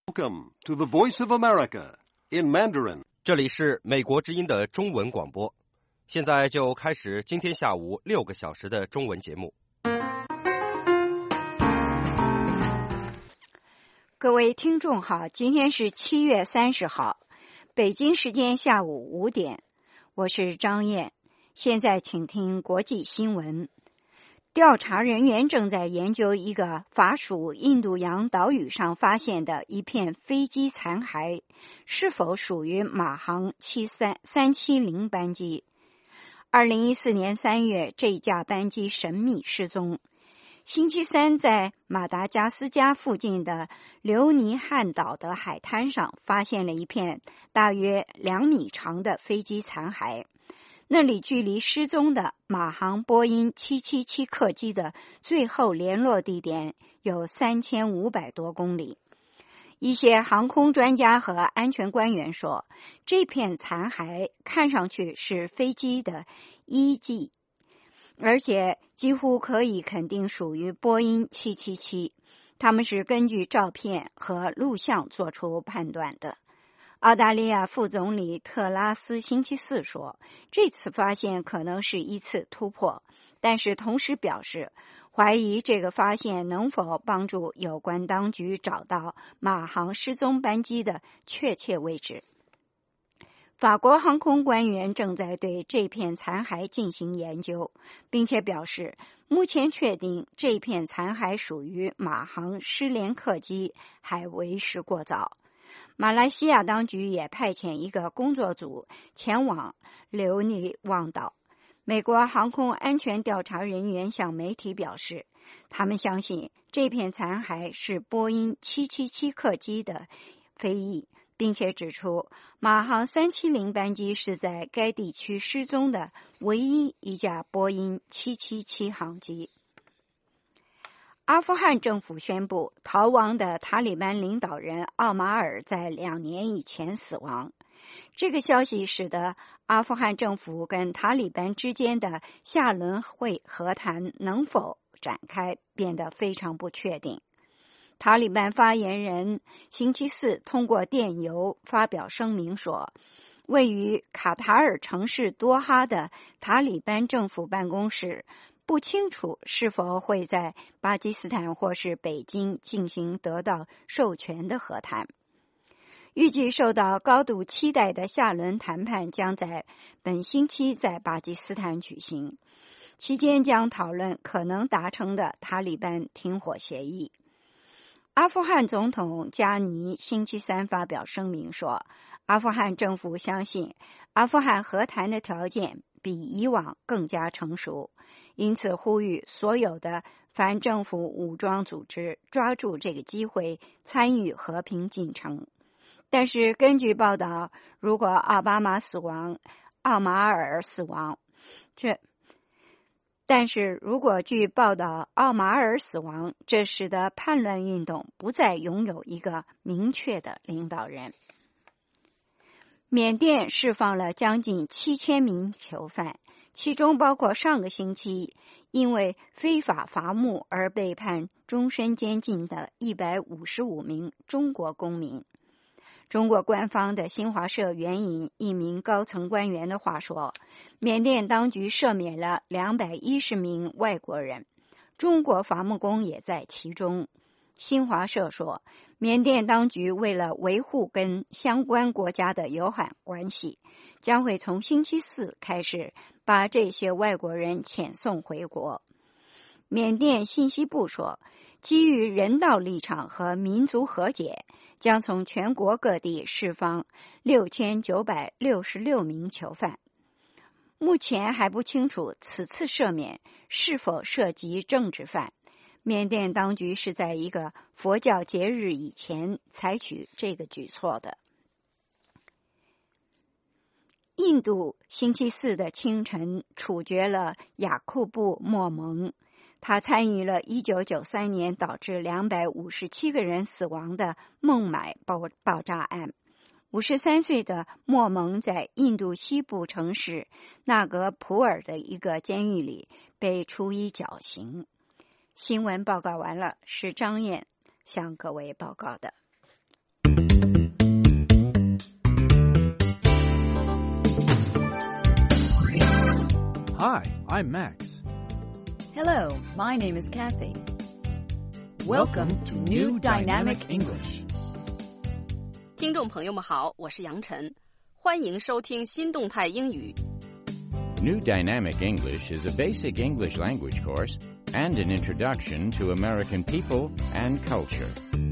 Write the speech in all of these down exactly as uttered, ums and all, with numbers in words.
Welcome to the Voice of America in Mandarin. 这里是美国之音的中文广播，现在就开始今天下午六个小时的中文节目。 各位听众好，今天是七月三十号，北京时间下午五点，我是张燕。现在请听国际新闻。调查人员正在研究一个法属印度洋岛屿上发现的一片飞机残骸，是否属于马航七三三七零班机。二零一四年三月，这架班机神秘失踪。星期三，在马达加斯加附近的留尼汉岛的海滩上，发现了一片大约两米长的飞机残骸。那里距离失踪的马航波音七七七客机的最后联络地点有三千五百多公里。一些航空专家和安全官员说，这片残骸看上去是飞机的一机，而且几乎可以肯定属于波音七七七。他们是根据照片和录像做出判断的。澳大利亚副总理特拉斯星期四说，这次发现可能是一次突破，但是同时表示怀疑这个发现能否帮助有关当局找到马航失踪班机的确切位置。法国航空官员正在对这片残骸进行研究，并且表示目前确定这片残骸属于马航失联客机还为时过早。马来西亚当局也派遣一个工作组前往留尼旺岛。美国航空安全调查人员向媒体表示，他们相信这片残骸是波音七七七客机的飞翼，并且指出马航三七零班机是在该地区失踪的唯一一架波音七七七航机。阿富汗政府宣布，逃亡的塔利班领导人奥马尔在两年以前死亡。这个消息使得阿富汗政府跟塔利班之间的下轮会和谈能否展开变得非常不确定。塔利班发言人星期四通过电邮发表声明说，位于卡塔尔城市多哈的塔利班政府办公室不清楚是否会在巴基斯坦或是北京进行得到授权的和谈。预计受到高度期待的下轮谈判将在本星期在巴基斯坦举行，期间将讨论可能达成的塔利班停火协议。阿富汗总统加尼星期三发表声明说，阿富汗政府相信阿富汗和谈的条件比以往更加成熟，因此呼吁所有的反政府武装组织抓住这个机会参与和平进程。但是根据报道，如果奥巴马死亡，奥马尔死亡，这但是如果据报道奥马尔死亡，这使得叛乱运动不再拥有一个明确的领导人。缅甸释放了将近七千名囚犯，其中包括上个星期因为非法伐木而被判终身监禁的一百五十五名中国公民。中国官方的新华社援引一名高层官员的话说，缅甸当局赦免了两百一十名外国人，中国伐木工也在其中。新华社说，缅甸当局为了维护跟相关国家的友好关系，将会从星期四开始把这些外国人遣送回国。缅甸信息部说，基于人道立场和民族和解，将从全国各地释放六千九百六十六名囚犯。目前还不清楚此次赦免是否涉及政治犯。缅甸当局是在一个佛教节日以前采取这个举措的。印度星期四的清晨处决了雅库布·莫蒙，他参与了一九九三年导致两百五十七个人死亡的孟买爆爆炸案。五十三岁的莫蒙在印度西部城市纳格普尔的一个监狱里被处以绞刑。新闻报告完了，是张燕向各位报告的。 I'm Max. Hello, my name is Kathy. Welcome to New Dynamic English. 听众朋友们好，我是杨晨，欢迎收听新动态英语。 New Dynamic English is a basic English language course and an introduction to American people and culture.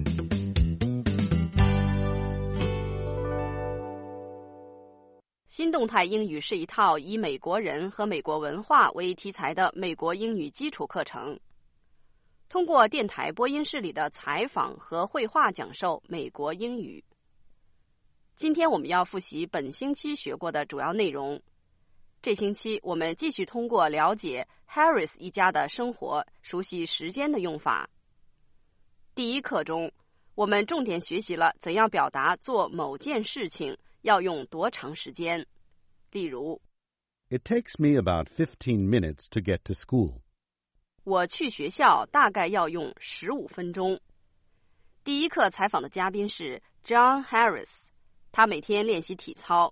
新动态英语是一套以美国人和美国文化为题材的美国英语基础课程，通过电台播音室里的采访和绘画讲授美国英语。今天我们要复习本星期学过的主要内容。这星期我们继续通过了解 Harris 一家的生活，熟悉时间的用法。第一课中，我们重点学习了怎样表达做某件事情要用多长时间。例如 It takes me about fifteen minutes to get to school. 我去学校大概要用十五分钟。第一课采访的嘉宾是 John Harris， 他每天练习体操。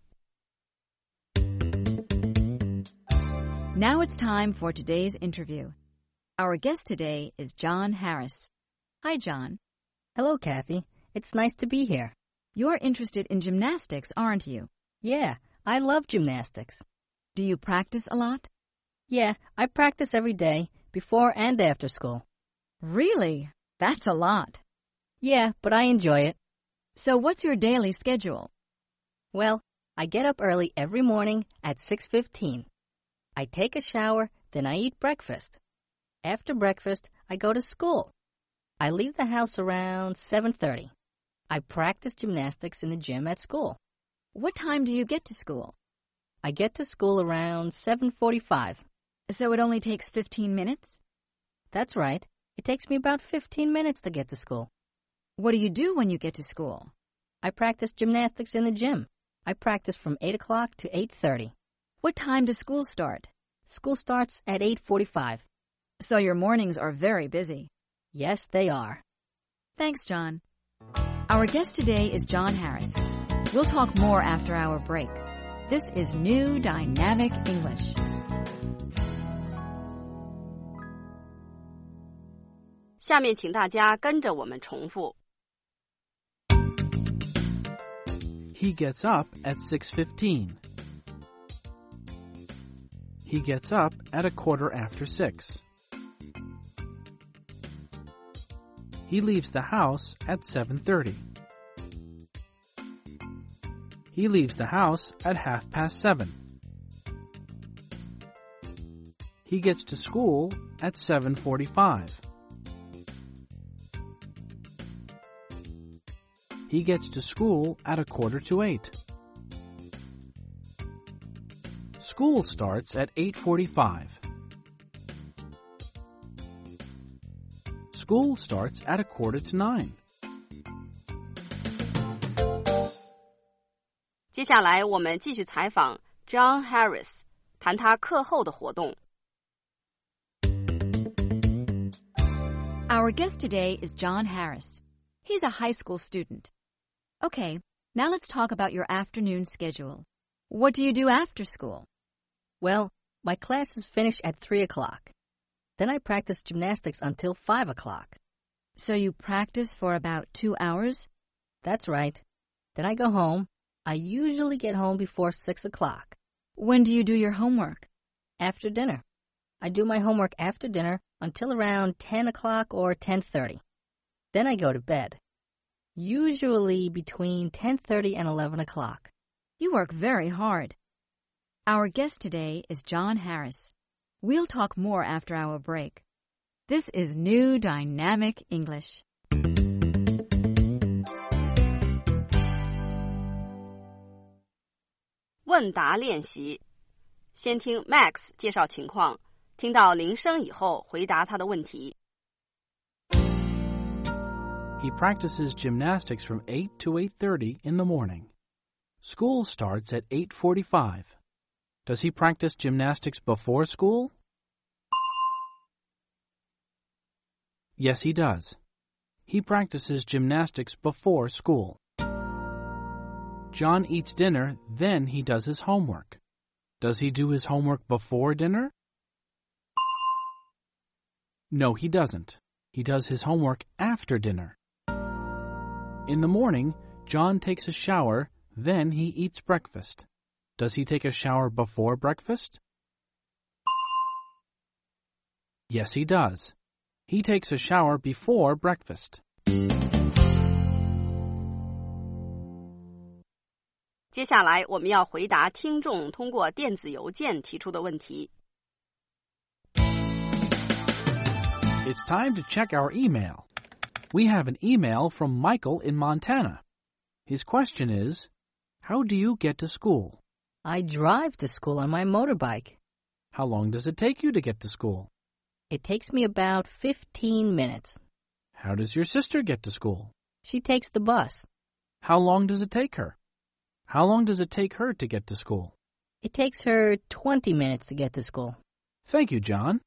Now it's time for today's interview. Our guest today is John Harris. Hi, John. Hello, Kathy. It's nice to be here. You're interested in gymnastics, aren't you? Yeah, I love gymnastics. Do you practice a lot? Yeah, I practice every day, before and after school. Really? That's a lot. Yeah, but I enjoy it. So what's your daily schedule? Well, I get up early every morning at six fifteen. I take a shower, then I eat breakfast. After breakfast, I go to school. I leave the house around seven thirty. I practice gymnastics in the gym at school. What time do you get to school? I get to school around seven forty-five. So it only takes fifteen minutes? That's right. It takes me about fifteen minutes to get to school. What do you do when you get to school? I practice gymnastics in the gym. I practice from eight o'clock to eight thirty. What time does school start? School starts at eight forty-five. So your mornings are very busy. Yes, they are. Thanks, John. Our guest today is John Harris. We'll talk more after our break. This is New Dynamic English. "下面请大家跟着我们重复。 He gets up at six fifteen. He gets up at a quarter after six. He leaves the house at seven thirty. He leaves the house at half past seven. He gets to school at seven forty-five. He gets to school at a quarter to eight. School starts at eight forty-five. School starts at a quarter to nine. 接下来我们继续采访 John Harris， 谈他课后的活动。 Our guest today is John Harris. He's a high school student. Okay, now let's talk about your afternoon schedule. What do you do after school? Well, my classes finish at three o'clock. Then I practice gymnastics until five o'clock. So you practice for about two hours? That's right. Then I go home. I usually get home before six o'clock. When do you do your homework? After dinner. I do my homework after dinner until around ten o'clock or ten thirty. Then I go to bed. Usually between ten thirty and eleven o'clock. You work very hard. Our guest today is John Harris. We'll talk more after our break. This is New Dynamic English. 问答练习。先听 Max 介绍情况，听到铃声以后回答他的问题。 He practices gymnastics from eight to eight thirty in the morning. School starts at eight forty-five. Does he practice gymnastics before school? Yes, he does. He practices gymnastics before school. John eats dinner, then he does his homework. Does he do his homework before dinner? No, he doesn't. He does his homework after dinner. In the morning, John takes a shower, then he eats breakfast. Does he take a shower before breakfast? Yes, he does. He takes a shower before breakfast. 接下来我们要回答听众通过电子邮件提出的问题。 It's time to check our email. We have an email from Michael in Montana. His question is, how do you get to school? I drive to school on my motorbike. How long does it take you to get to school? It takes me about fifteen minutes. How does your sister get to school? She takes the bus. How long does it take her? How long does it take her to get to school? It takes her twenty minutes to get to school. Thank you, John.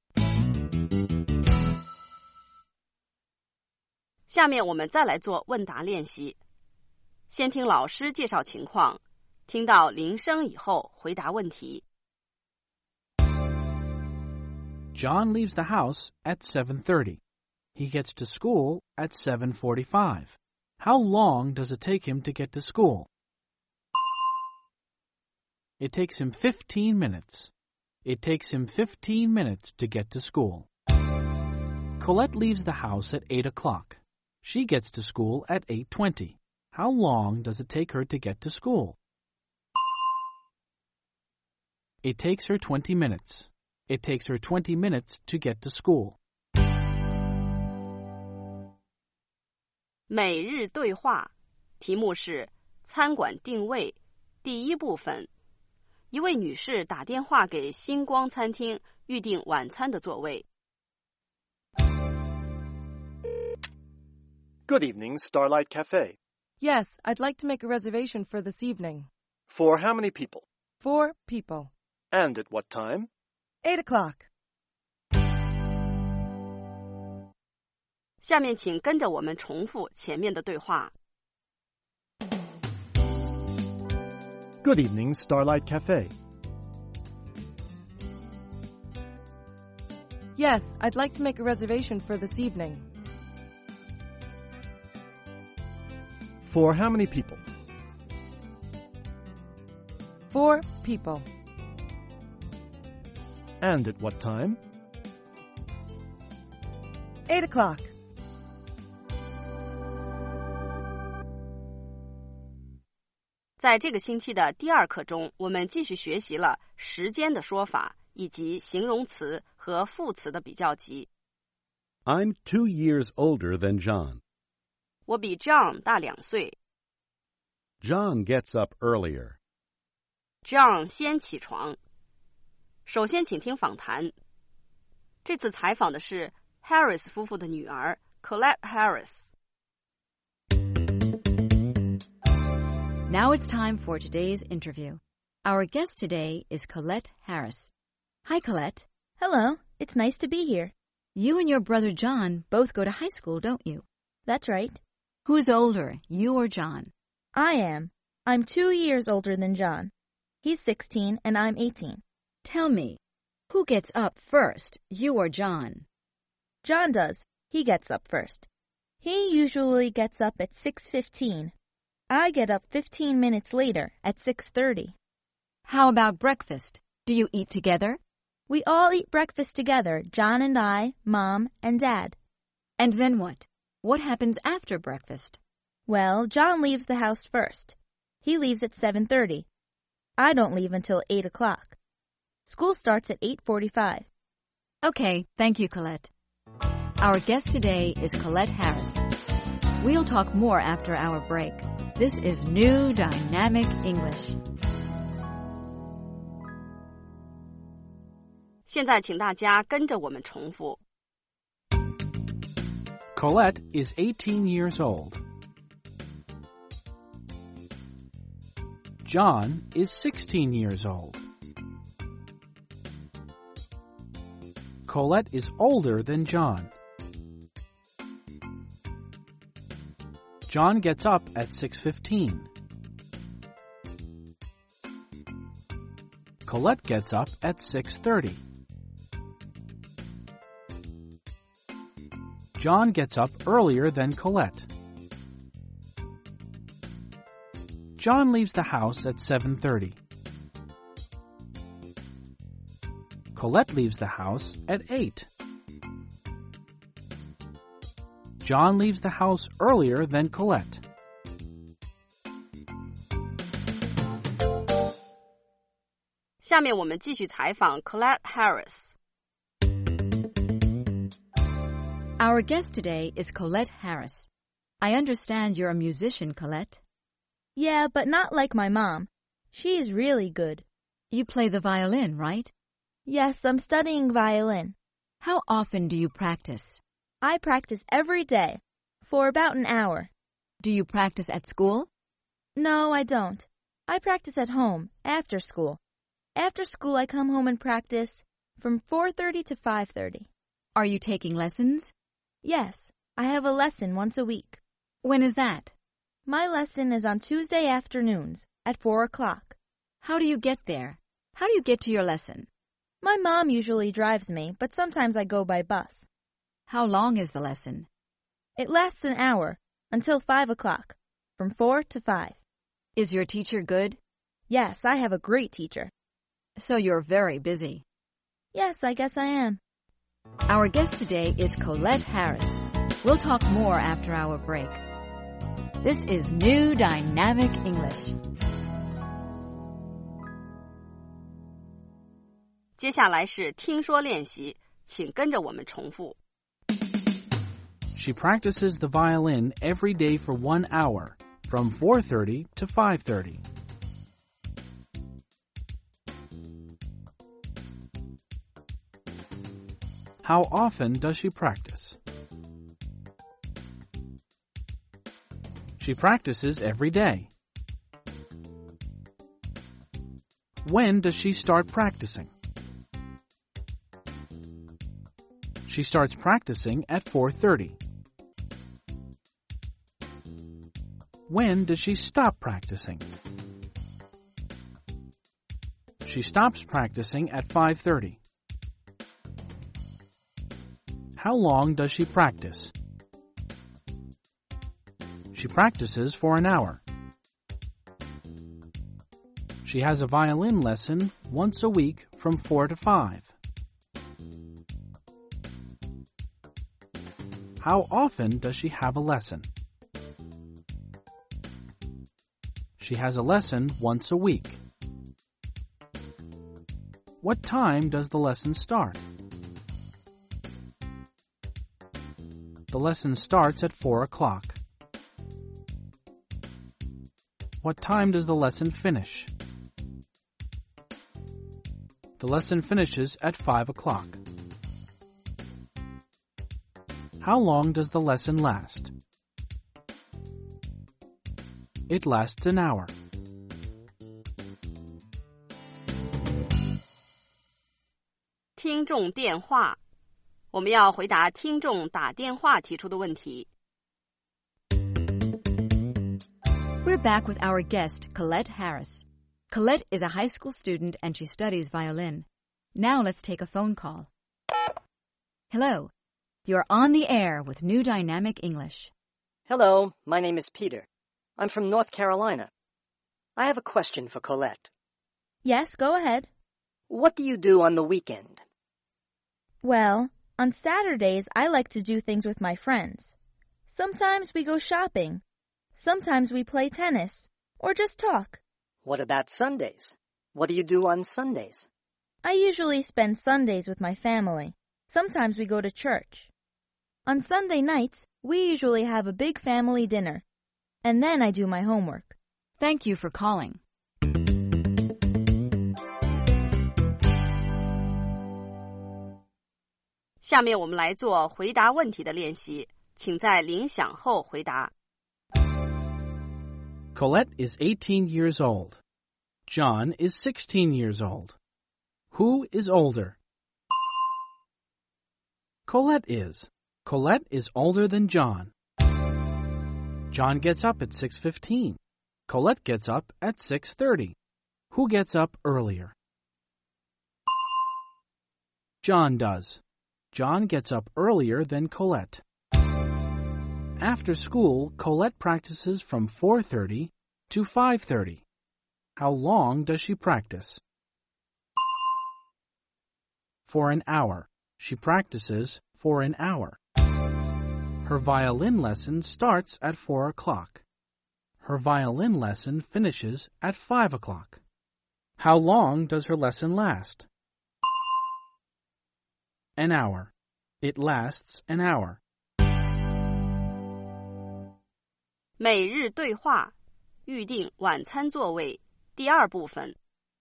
下面我们再来做问答练习。先听老师介绍情况，听到铃声以后回答问题。 John leaves the house at seven thirty. He gets to school at seven forty-five. How long does it take him to get to school? It takes him fifteen minutes. It takes him fifteen minutes to get to school. Colette leaves the house at eight o'clock. She gets to school at eight twenty. How long does it take her to get to school? It takes her twenty minutes. It takes her twenty minutes to get to school. 每日对话，题目是餐馆定位，第一部分。一位女士打电话给星光餐厅预订晚餐的座位。 Good evening, Starlight Cafe. Yes, I'd like to make a reservation for this evening. For how many people? Four people. And at what time? Eight o'clock. 下面请跟着我们重复前面的对话。 Good evening, Starlight Cafe. Yes, I'd like to make a reservation for this evening. For how many people? Four people. And at what time? Eight o'clock. 在这个星期的第二课中，我们继续学习了时间的说法以及形容词和副词的比较级。 I'm two years older than John. 我比 John 大两岁。 John gets up earlier. John 先起床。首先请听访谈。这次采访的是 Harris 夫妇的女儿 Colette Harris。Now it's time for today's interview. Our guest today is Colette Harris. Hi, Colette. Hello. It's nice to be here. You and your brother John both go to high school, don't you? That's right. Who's older, you or John? I am. I'm two years older than John. He's sixteen and I'm eighteen. Tell me, who gets up first, you or John? John does. He gets up first. He usually gets up at six fifteen. I get up fifteen minutes later at six thirty. How about breakfast? Do you eat together? We all eat breakfast together, John and I, Mom, and Dad. And then what? What happens after breakfast? Well, John leaves the house first. He leaves at seven thirty. I don't leave until eight o'clock. School starts at eight forty-five. Okay, thank you, Colette. Our guest today is Colette Harris. We'll talk more after our break. This is New Dynamic English. 现在请大家跟着我们重复。 Colette is eighteen years old. John is sixteen years old. Colette is older than John. John gets up at six fifteen. Colette gets up at six thirty. John gets up earlier than Colette. John leaves the house at seven thirty. Colette leaves the house at eight. John leaves the house earlier than Colette. 下面我们继续采访 Colette Harris. Our guest today is Colette Harris. I understand you're a musician, Colette. Yeah, but not like my mom. She's really good. You play the violin, right? Yes, I'm studying violin. How often do you practice? I practice every day, for about an hour. Do you practice at school? No, I don't. I practice at home, after school. After school, I come home and practice from four thirty to five thirty. Are you taking lessons? Yes, I have a lesson once a week. When is that? My lesson is on Tuesday afternoons at four o'clock. How do you get there? How do you get to your lesson? My mom usually drives me, but sometimes I go by bus. How long is the lesson? It lasts an hour, until five o'clock, from four to five. Is your teacher good? Yes, I have a great teacher. So you're very busy. Yes, I guess I am. Our guest today is Colette Harris. We'll talk more after our break. This is New Dynamic English. 接下来是听说练习，请跟着我们重复。 She practices the violin every day for one hour, from four thirty to five thirty. How often does she practice? She practices every day. When does she start practicing? She starts practicing at four thirty. When does she stop practicing? She stops practicing at five thirty. How long does she practice? She practices for an hour. She has a violin lesson once a week from four to five. How often does she have a lesson? She has a lesson once a week. What time does the lesson start? The lesson starts at four o'clock. What time does the lesson finish? The lesson finishes at five o'clock. How long does the lesson last? It lasts an hour. 听众电话，我们要回答听众打电话提出的问题。 We're back with our guest, Colette Harris. Colette is a high school student and she studies violin. Now let's take a phone call. Hello. You're on the air with New Dynamic English. Hello, my name is Peter. I'm from North Carolina. I have a question for Colette. Yes, go ahead. What do you do on the weekend? Well, on Saturdays, I like to do things with my friends. Sometimes we go shopping. Sometimes we play tennis, or just talk. What about Sundays? What do you do on Sundays? I usually spend Sundays with my family. Sometimes we go to church. On Sunday nights, we usually have a big family dinner. And then I do my homework. Thank you for calling. 下面我们来做回答问题的练习，请在铃响后回答。 Colette is eighteen years old. John is sixteen years old. Who is older? Colette is. Colette is older than John. John gets up at six fifteen. Colette gets up at six thirty. Who gets up earlier? John does. John gets up earlier than Colette. After school, Colette practices from four thirty to five thirty. How long does she practice? For an hour. She practices for an hour. Her violin lesson starts at four o'clock. Her violin lesson finishes at five o'clock. How long does her lesson last? An hour. It lasts an hour. 每日对话，预定晚餐座位，第二部分。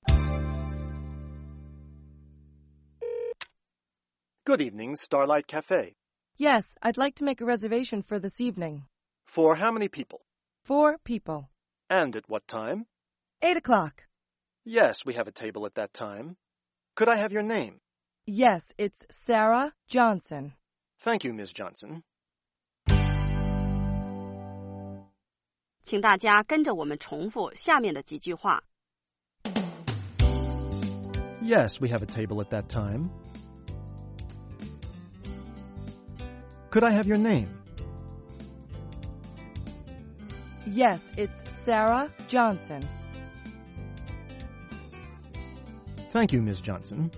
Good evening, Starlight Cafe. Yes, I'd like to make a reservation for this evening. For how many people? Four people. And at what time? Eight o'clock. Yes, we have a table at that time. Could I have your name? Yes, it's Sarah Johnson. Thank you, Miz Johnson. 请大家跟着我们重复下面的几句话。 Yes, we have a table at that time. Could I have your name? Yes, it's Sarah Johnson. Thank you, Miz Johnson.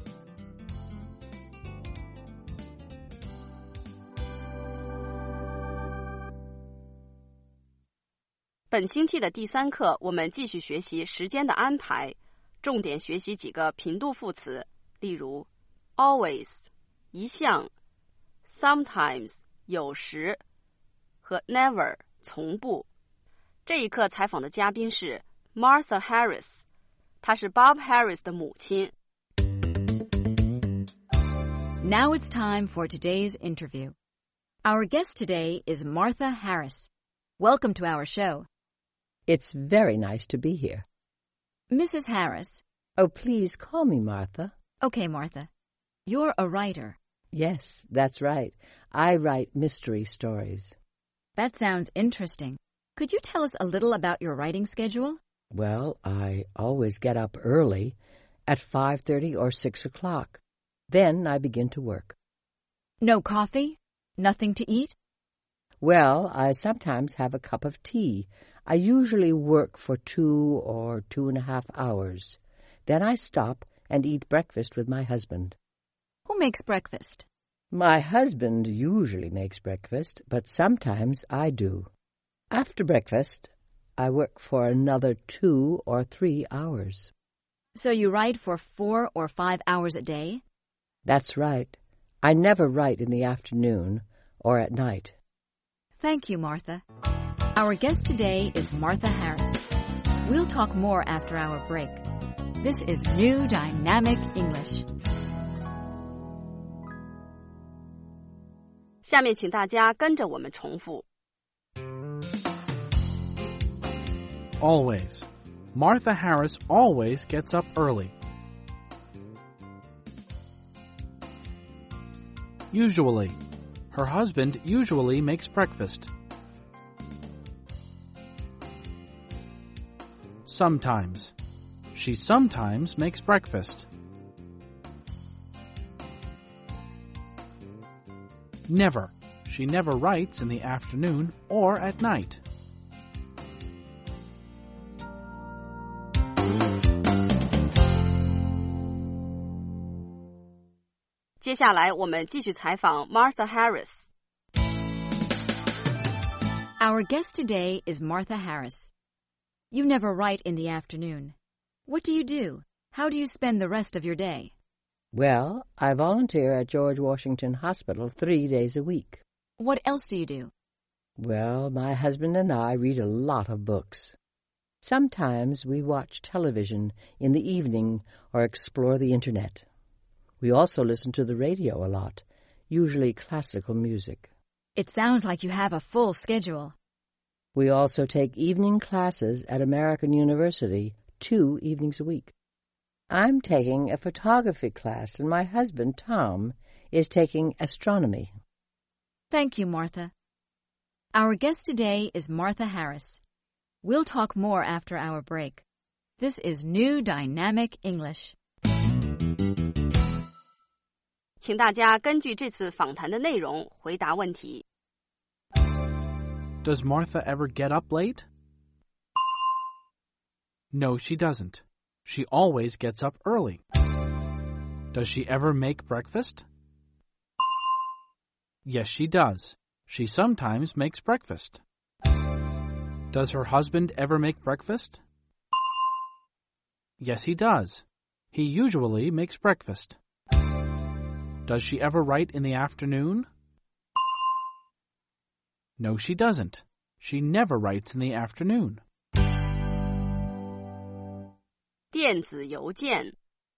本星期的第三课，我们继续学习时间的安排，重点学习几个频度副词，例如 always 一向 sometimes 有时和 never 从不。这一课采访的嘉宾是 Martha Harris， 她是 Bob Harris 的母亲。 Now it's time for today's interview. Our guest today is Martha Harris. Welcome to our show. It's very nice to be here. Missus Harris. Oh, please call me Martha. Okay, Martha. You're a writer. Yes, that's right. I write mystery stories. That sounds interesting. Could you tell us a little about your writing schedule? Well, I always get up early, at five thirty or six o'clock. Then I begin to work. No coffee? Nothing to eat? Well, I sometimes have a cup of tea. I usually work for two or two and a half hours. Then I stop and eat breakfast with my husband. Who makes breakfast? My husband usually makes breakfast, but sometimes I do. After breakfast, I work for another two or three hours. So you write for four or five hours a day? That's right. I never write in the afternoon or at night. Thank you, Martha. Our guest today is Martha Harris. We'll talk more after our break. This is New Dynamic English. 下面请大家跟着我们重复。 Always. Martha Harris always gets up early. Usually. Her husband usually makes breakfast. Sometimes. She sometimes makes breakfast. Never. She never writes in the afternoon or at night. 接下来我们继续采访 Martha Harris. Our guest today is Martha Harris. You never write in the afternoon. What do you do? How do you spend the rest of your day? Well, I volunteer at George Washington Hospital three days a week. What else do you do? Well, my husband and I read a lot of books. Sometimes we watch television in the evening or explore the Internet. We also listen to the radio a lot, usually classical music. It sounds like you have a full schedule. We also take evening classes at American University two evenings a week. I'm taking a photography class, and my husband, Tom, is taking astronomy. Thank you, Martha. Our guest today is Martha Harris. We'll talk more after our break. This is New Dynamic English. 请大家根据这次访谈的内容回答问题。 Does Martha ever get up late? No, she doesn't. She always gets up early. Does she ever make breakfast? Yes, she does. She sometimes makes breakfast. Does her husband ever make breakfast? Yes, he does. He usually makes breakfast. Does she ever write in the afternoon? No, she doesn't. She never writes in the afternoon. 电子邮件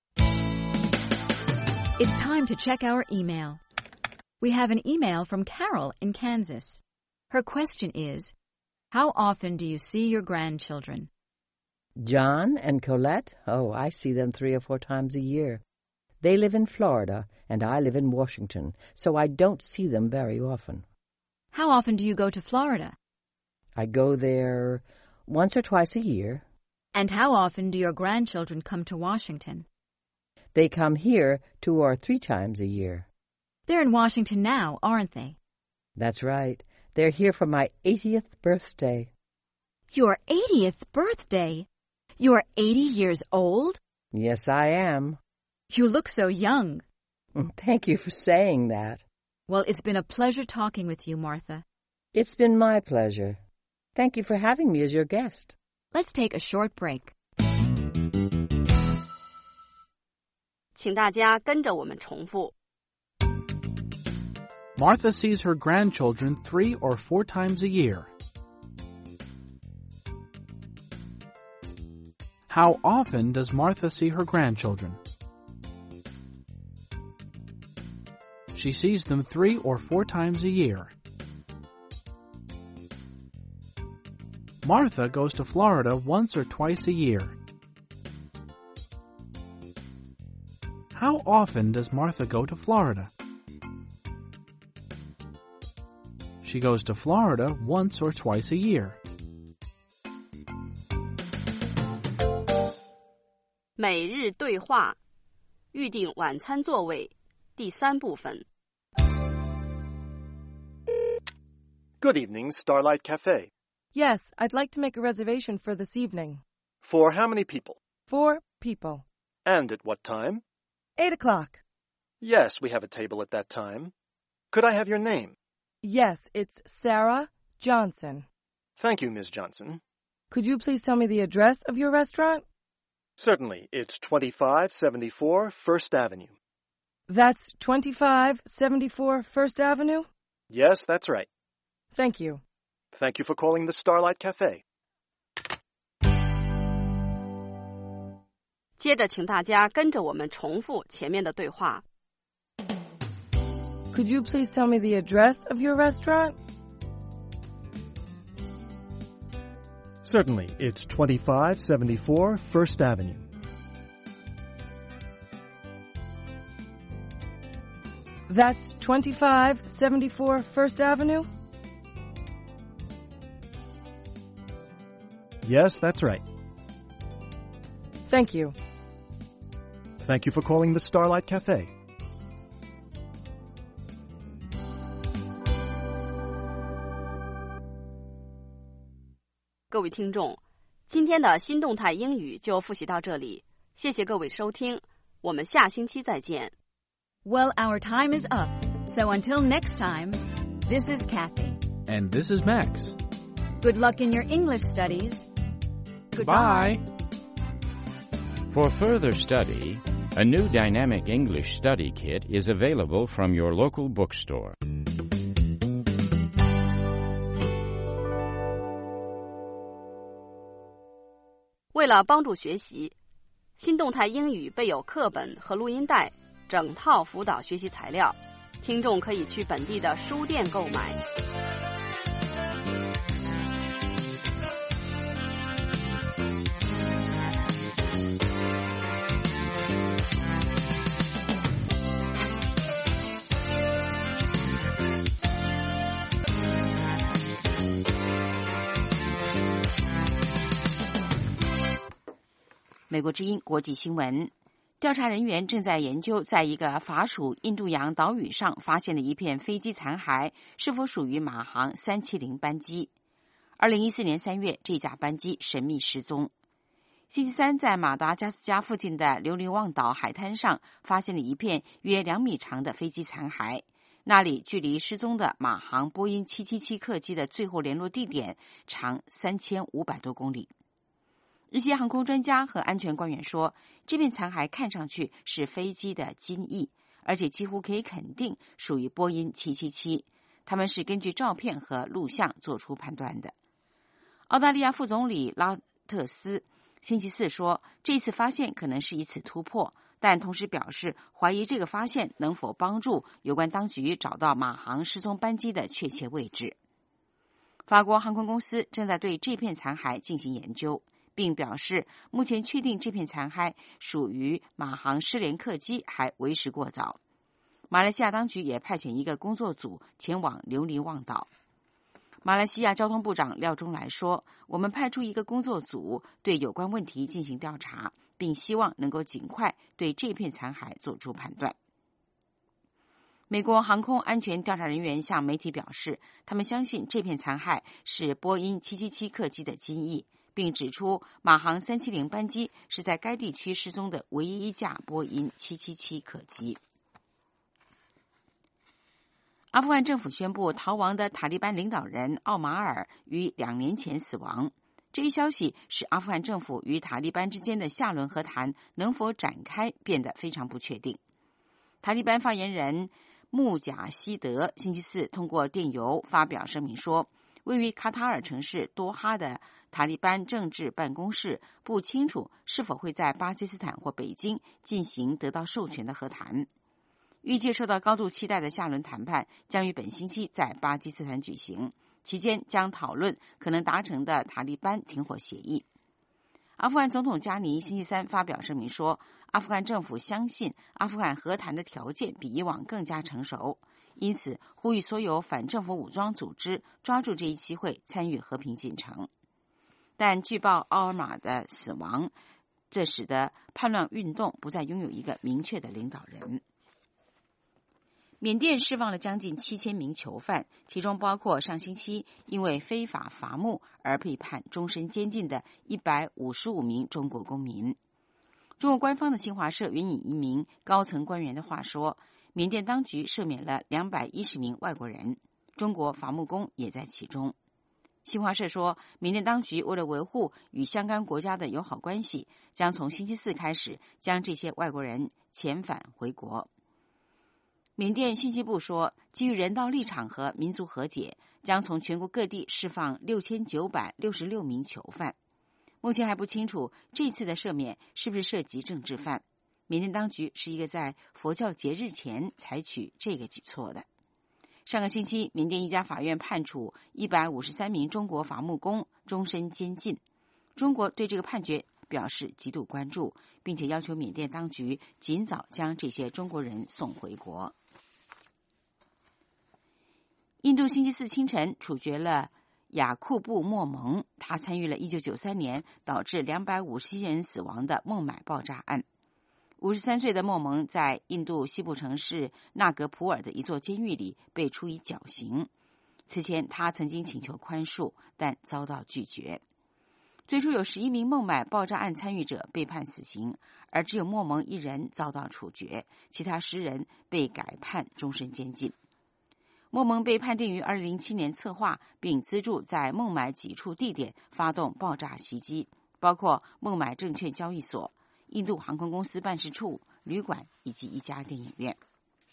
It's time to check our email. We have an email from Carol in Kansas. Her question is, how often do you see your grandchildren? John and Colette? Oh, I see them three or four times a year. They live in Florida, and I live in Washington, so I don't see them very often. How often do you go to Florida? I go there once or twice a year. And how often do your grandchildren come to Washington? They come here two or three times a year. They're in Washington now, aren't they? That's right. They're here for my eightieth birthday. Your eightieth birthday? You're eighty years old? Yes, I am. You look so young. Thank you for saying that. Well, it's been a pleasure talking with you, Martha. It's been my pleasure. Thank you for having me as your guest. Let's take a short break. 请大家跟着我们重复。 Martha sees her grandchildren three or four times a year. How often does Martha see her grandchildren? She sees them three or four times a year. Martha goes to Florida once or twice a year. How often does Martha go to Florida? She goes to Florida once or twice a year. 每日对话，预定晚餐座位，第三部分。 Good evening, Starlight Cafe. Yes, I'd like to make a reservation for this evening. For how many people? Four people. And at what time? Eight o'clock. Yes, we have a table at that time. Could I have your name? Yes, it's Sarah Johnson. Thank you, Miz Johnson. Could you please tell me the address of your restaurant? Certainly. It's twenty-five seventy-four First Avenue. That's twenty-five seventy-four First Avenue? Yes, that's right. Thank you. Thank you for calling the Starlight Cafe. 接着，请大家跟着我们重复前面的对话。 Could you please tell me the address of your restaurant? Certainly. It's twenty-five seventy-four First Avenue. That's twenty-five seventy-four First Avenue? Yes, that's right. Thank you. Thank you for calling the Starlight Cafe. 各位听众，今天的新动态英语就复习到这里，谢谢各位收听，我们下星期再见。 Well, our time is up, so until next time, this is Kathy. And this is Max. Good luck in your English studies. Goodbye. Bye. For further study, a new dynamic English study kit is available from your local bookstore. 为了帮助学习，新动态英语备有课本和录音带，整套辅导学习材料，听众可以去本地的书店购买。 美国之音国际新闻， 调查人员正在研究，在一个法属印度洋岛屿上发现的一片飞机残骸是否属于马航三七零班机。二零一四年三月，这架班机神秘失踪。星期三，在马达加斯加附近的留尼旺岛海滩上发现了一片约两米长的飞机残骸，那里距离失踪的马航波音七七七客机的最后联络地点长三千五百多公里。日系航空专家和安全官员说，这片残骸看上去是飞机的机翼，而且几乎可以肯定属于波音七七七。他们是根据照片和录像做出判断的。澳大利亚副总理拉特斯星期四说，这次发现可能是一次突破，但同时表示怀疑这个发现能否帮助有关当局找到马航失踪班机的确切位置。法国航空公司正在对这片残骸进行研究，并表示目前确定这片残骸属于马航失联客机还为时过早。马来西亚当局也派遣一个工作组前往留尼旺岛。马来西亚交通部长廖中来说，我们派出一个工作组对有关问题进行调查，并希望能够尽快对这片残骸做出判断。美国航空安全调查人员向媒体表示，他们相信这片残骸是波音七七七客机的机翼，并指出马航三七零班机是在该地区失踪的唯一一架波音七七七客机。阿富汗政府宣布，逃亡的塔利班领导人奥马尔于两年前死亡。这一消息使阿富汗政府与塔利班之间的下轮和谈能否展开变得非常不确定。塔利班发言人穆贾希德星期四通过电邮发表声明说，位于卡塔尔城市多哈的塔利班政治办公室不清楚是否会在巴基斯坦或北京进行得到授权的和谈。预计受到高度期待的下轮谈判将于本星期在巴基斯坦举行，期间将讨论可能达成的塔利班停火协议。阿富汗总统加尼星期三发表声明说，阿富汗政府相信阿富汗和谈的条件比以往更加成熟，因此呼吁所有反政府武装组织抓住这一机会参与和平进程。但据报奥尔玛的死亡，这使得叛乱运动不再拥有一个明确的领导人。缅甸释放了将近七千名囚犯，其中包括上星期因为非法伐木而被判终身监禁的一百五十五名中国公民。中国官方的新华社援引一名高层官员的话说，缅甸当局赦免了两百一十名外国人，中国伐木工也在其中。新华社说，缅甸当局为了维护与相关国家的友好关系，将从星期四开始将这些外国人遣返回国。缅甸信息部说，基于人道立场和民族和解，将从全国各地释放六千九百六十六名囚犯。目前还不清楚这次的赦免是不是涉及政治犯。缅甸当局是一个在佛教节日前采取这个举措的。上个星期，缅甸一家法院判处一百五十三名中国伐木工终身监禁。中国对这个判决表示极度关注，并且要求缅甸当局尽早将这些中国人送回国。印度星期四清晨处决了雅库布·莫蒙，他参与了一九九三年导致两百五十人死亡的孟买爆炸案。五十三岁的莫蒙在印度西部城市纳格普尔的一座监狱里被处以绞刑。此前他曾经请求宽恕，但遭到拒绝。最初有十一名孟买爆炸案参与者被判死刑，而只有莫蒙一人遭到处决，其他十人被改判终身监禁。莫蒙被判定于二零零七年策划并资助在孟买几处地点发动爆炸袭击，包括孟买证券交易所、印度航空公司办事处、旅馆以及一家电影院。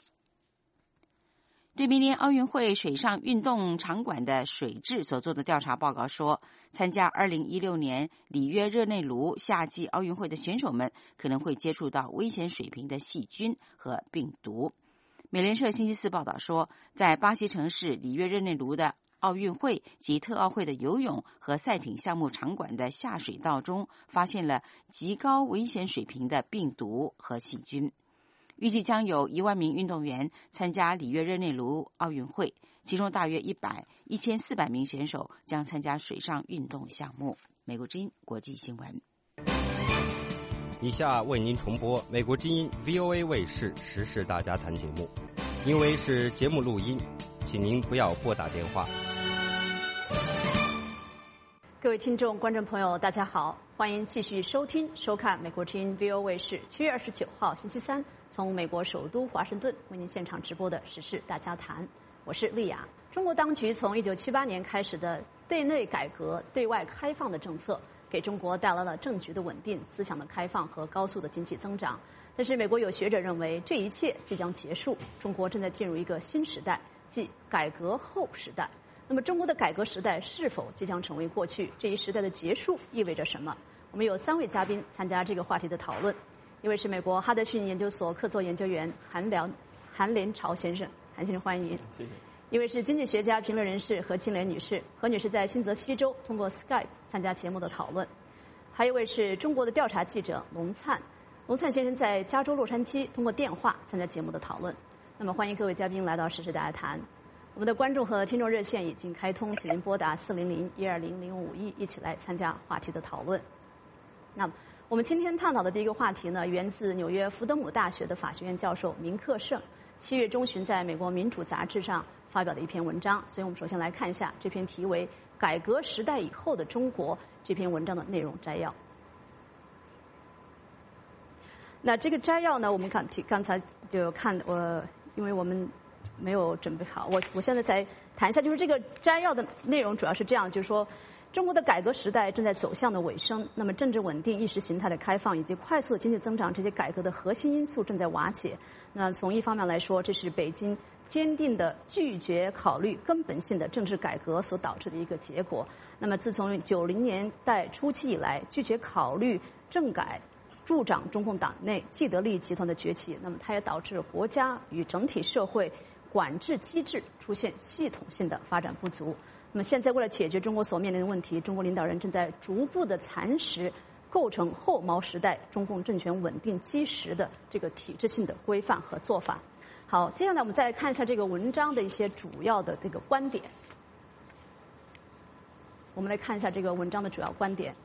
对明年奥运会水上运动场馆的水质所做的调查报告说，参加二零一六年里约热内卢夏季奥运会的选手们可能会接触到危险水平的细菌和病毒。美联社星期四报道说，在巴西城市里约热内卢的奥运会及特奥会的游泳和赛艇项目场馆的下水道中发现了极高危险水平的病毒和细菌。预计将有一万名运动员参加里约热内卢奥运会，其中大约一百、一千四百名选手将参加水上运动项目。美国之音国际新闻。 以下为您重播美国之音 V O A 卫视时事大家谈节目，因为是节目录音，请您不要拨打电话。 各位听众、观众朋友，大家好，欢迎继续收听、收看美国之音 V O A 卫视七月二十九号星期三从美国首都华盛顿为您现场直播的时事大家谈，我是丽雅。中国当局从一九七八年开始的对内改革、对外开放的政策，给中国带来了政局的稳定、思想的开放和高速的经济增长。但是，美国有学者认为，这一切即将结束，中国正在进入一个新时代，即改革后时代。那么，中国的改革时代是否即将成为过去？这一时代的结束意味着什么？我们有三位嘉宾参加这个话题的讨论。一位是美国哈德逊研究所客座研究员韩辽韩连朝先生，韩先生欢迎您。 谢谢。 一位是经济学家、评论人士何清莲女士，何女士在新泽西州通过 Skype 参加节目的讨论。还有一位是中国的调查记者龙灿，龙灿先生在加州洛杉矶通过电话参加节目的讨论。那么欢迎各位嘉宾来到时事大家谈。我们的观众和听众热线已经开通，请您拨打四零零一二零零五一，一起来参加话题的讨论。那么我们今天探讨的第一个话题呢，源自纽约福德姆大学的法学院教授明克胜，七月中旬在美国民主杂志上发表的一篇文章。所以我们首先来看一下这篇题为《改革时代以后的中国》这篇文章的内容摘要。那这个摘要呢，我们刚刚才就看我，因为我们没有准备好，我我现在才谈一下，就是这个摘要的内容主要是这样，就是说中国的改革时代正在走向的尾声，那么政治稳定、意识形态的开放以及快速的经济增长这些改革的核心因素正在瓦解。那从一方面来说，这是北京坚定的拒绝考虑根本性的政治改革所导致的一个结果。那么自从九零年代初期以来，拒绝考虑政改助长中共党内既得利益集团的崛起，那么它也导致了国家与整体社会管制机制出现系统性的发展不足。那么现在为了解决中国所面临的问题，中国领导人正在逐步的蚕食构成后毛时代中共政权稳定基石的这个体制性的规范和做法。好，接下来我们再看一下这个文章的一些主要的这个观点。我们来看一下这个文章的主要观点。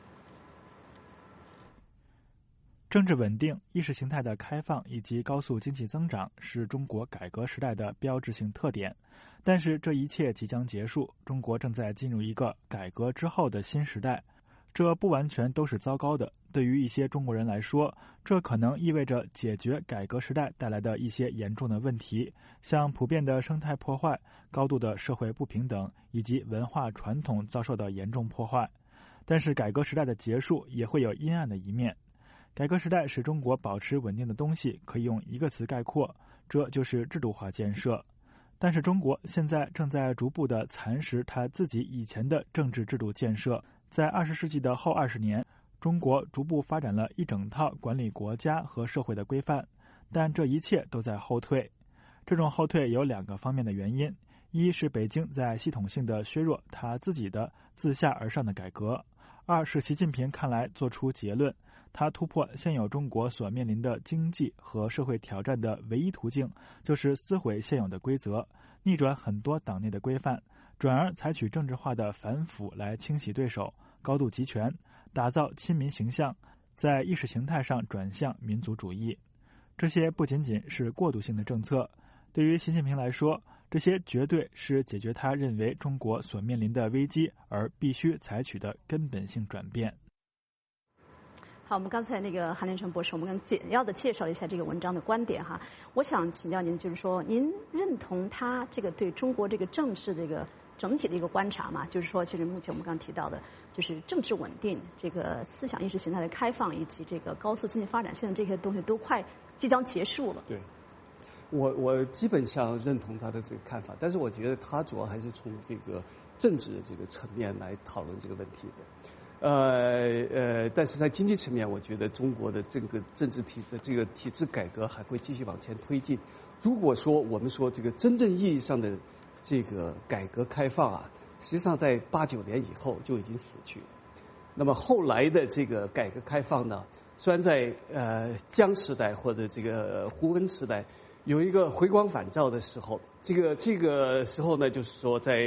政治稳定、意识形态的开放以及高速经济增长是中国改革时代的标志性特点，但是这一切即将结束，中国正在进入一个改革之后的新时代。这不完全都是糟糕的，对于一些中国人来说，这可能意味着解决改革时代带来的一些严重的问题，像普遍的生态破坏、高度的社会不平等以及文化传统遭受到严重破坏。但是改革时代的结束也会有阴暗的一面。改革时代使中国保持稳定的东西可以用一个词概括，这就是制度化建设。但是中国现在正在逐步地蚕食它自己以前的政治制度建设。在二十世纪的后二十年，中国逐步发展了一整套管理国家和社会的规范，但这一切都在后退。这种后退有两个方面的原因，一是北京在系统性地削弱它自己的自下而上的改革，二是习近平看来做出结论，他突破现有中国所面临的经济和社会挑战的唯一途径，就是撕毁现有的规则，逆转很多党内的规范，转而采取政治化的反腐来清洗对手，高度集权，打造亲民形象，在意识形态上转向民族主义。这些不仅仅是过渡性的政策，对于习近平来说，这些绝对是解决他认为中国所面临的危机而必须采取的根本性转变。 好，我们刚才那个韩连成博士，我们刚简要的介绍了一下这个文章的观点哈。我想请教您，就是说，您认同他这个对中国这个政治这个整体的一个观察嘛？就是说，其实目前我们刚刚提到的，就是政治稳定、这个思想意识形态的开放以及这个高速经济发展，现在这些东西都快即将结束了。 对，我我基本上认同他的这个看法，但是我觉得他主要还是从这个政治的这个层面来讨论这个问题的。呃呃，但是在经济层面，我觉得中国的这个政治体的这个体制改革还会继续往前推进。如果说我们说这个真正意义上的这个改革开放啊，实际上在八九年以后就已经死去了。那么后来的这个改革开放呢，虽然在呃江时代或者这个胡温时代有一个回光返照的时候，这个这个时候呢，就是说在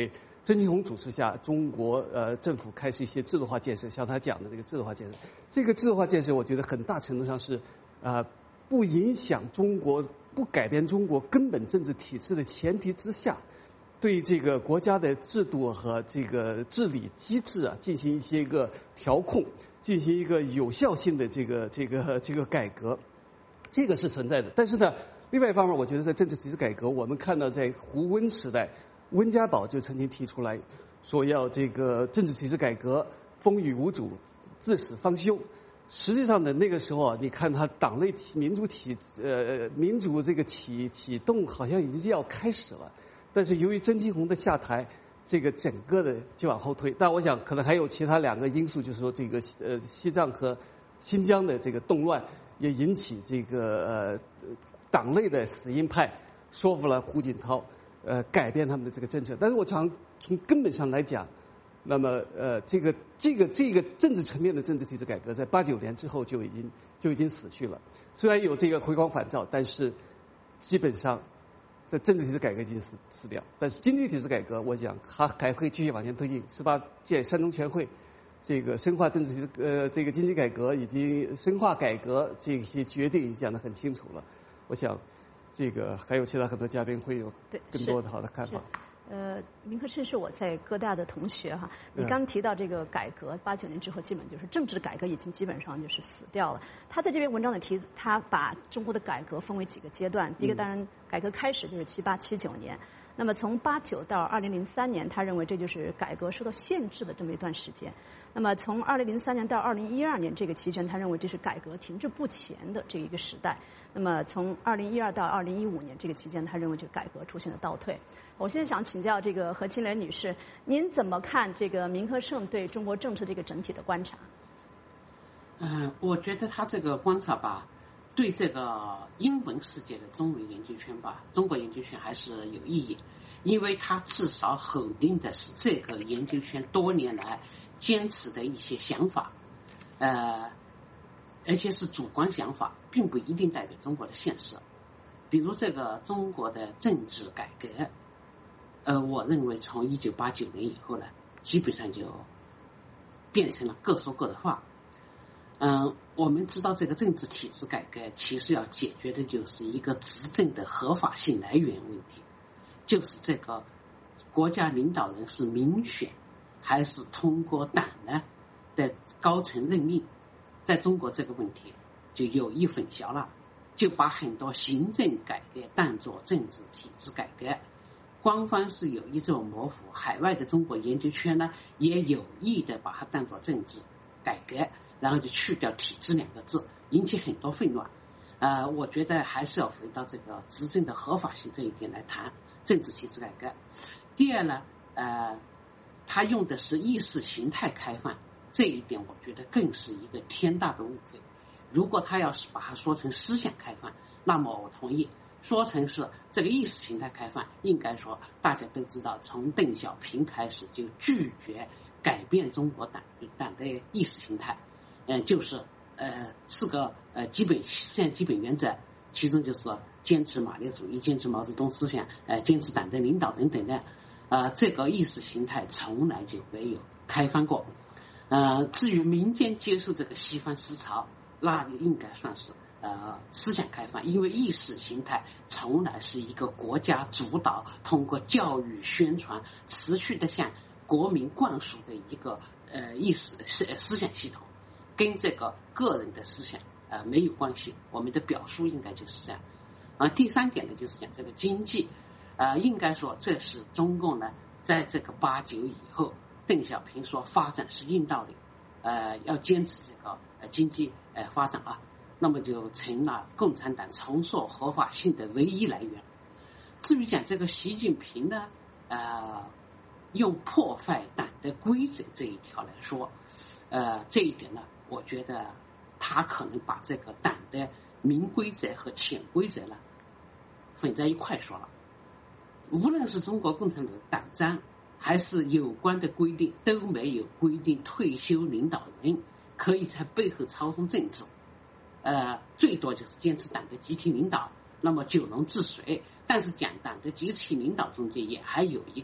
曾庆红主持下，中国呃政府开始一些制度化建设，像他讲的这个制度化建设，这个制度化建设，我觉得很大程度上是啊、呃、不影响中国、不改变中国根本政治体制的前提之下，对这个国家的制度和这个治理机制啊进行一些个调控，进行一个有效性的这个这个这个改革，这个是存在的。但是呢，另外一方面，我觉得在政治体制改革，我们看到在胡温时代，温家宝就曾经提出来说要这个政治体制改革，风雨无阻，自始方休。实际上呢，那个时候啊，你看他党内民主体呃民主这个启启动好像已经要开始了，但是由于曾庆红的下台，这个整个的就往后推。但我想可能还有其他两个因素，就是说这个呃西藏和新疆的这个动乱也引起这个呃党内的死硬派说服了胡锦涛呃改变他们的这个政策。但是我想从根本上来讲，那么呃这个这个这个政治层面的政治体制改革在八九年之后就已经就已经死去了。虽然有这个回光返照，但是基本上在政治体制改革已经死死掉。但是经济体制改革，我想它还会继续往前推进。十八届三中全会这个深化政治体制呃这个经济改革以及深化改革这些决定已经讲得很清楚了。我想这个还有其他很多嘉宾会有更多的好的看法。 呃，明和盛是我在哥大的同学哈。你刚提到这个改革，八九年之后基本就是政治改革已经基本上就是死掉了。他在这篇文章里提，他把中国的改革分为几个阶段。第一个当然改革开始就是七八七九年，那么从八九到二零零三年，他认为这就是改革受到限制的这么一段时间。那么从二零零三年到二零一二年这个期间，他认为这是改革停滞不前的这一个时代。那么从二零一二到二零一五年这个期间，他认为这个改革出现了倒退。我现在想请教这个何庆莲女士，您怎么看这个明和盛对中国政治这个整体的观察？ 嗯、呃，我觉得他这个观察吧，对这个英文世界的中文研究圈吧，中国研究圈还是有意义，因为他至少否定的是这个研究圈多年来坚持的一些想法，呃，而且是主观想法，并不一定代表中国的现实。比如这个中国的政治改革，呃，我认为从一九八九年以后呢，基本上就变成了各说各的话。嗯、呃，我们知道这个政治体制改革其实要解决的就是一个执政的合法性来源问题，就是这个国家领导人是民选还是通过党呢的高层任命，在中国这个问题就有意混淆了，就把很多行政改革当作政治体制改革。官方是有意这种模糊，海外的中国研究圈呢也有意的把它当作政治改革，然后就去掉体制两个字，引起很多混乱。呃，我觉得还是要回到这个执政的合法性这一点来谈政治体制改革。第二呢，呃，他用的是意识形态开放，这一点我觉得更是一个天大的误会。如果他要是把它说成思想开放，那么我同意；说成是这个意识形态开放，应该说大家都知道，从邓小平开始就拒绝改变中国党党的意识形态，嗯、呃，就是呃四个呃基本思想基本原则，其中就是坚持马列主义、坚持毛泽东思想、呃坚持党的领导等等的，呃这个意识形态从来就没有开放过。呃，至于民间接受这个西方思潮，那应该算是呃思想开放，因为意识形态从来是一个国家主导，通过教育宣传持续的向国民灌输的一个呃意识思思想系统，跟这个个人的思想呃没有关系。我们的表述应该就是这样。啊、呃，第三点呢，就是讲这个经济，呃，应该说这是中共呢在这个八九以后，邓小平说发展是硬道理，呃，要坚持这个呃经济呃发展啊，那么就成了共产党重塑合法性的唯一来源。至于讲这个习近平呢，呃，用破坏党的规则这一条来说，呃，这一点呢，我觉得他可能把这个党的明规则和潜规则呢混在一块说了。无论是中国共产党的党章还是有关的规定，都没有规定退休领导人可以在背后操纵政治，呃，最多就是坚持党的集体领导，那么九龙治水。但是讲党的集体领导中间也还有一个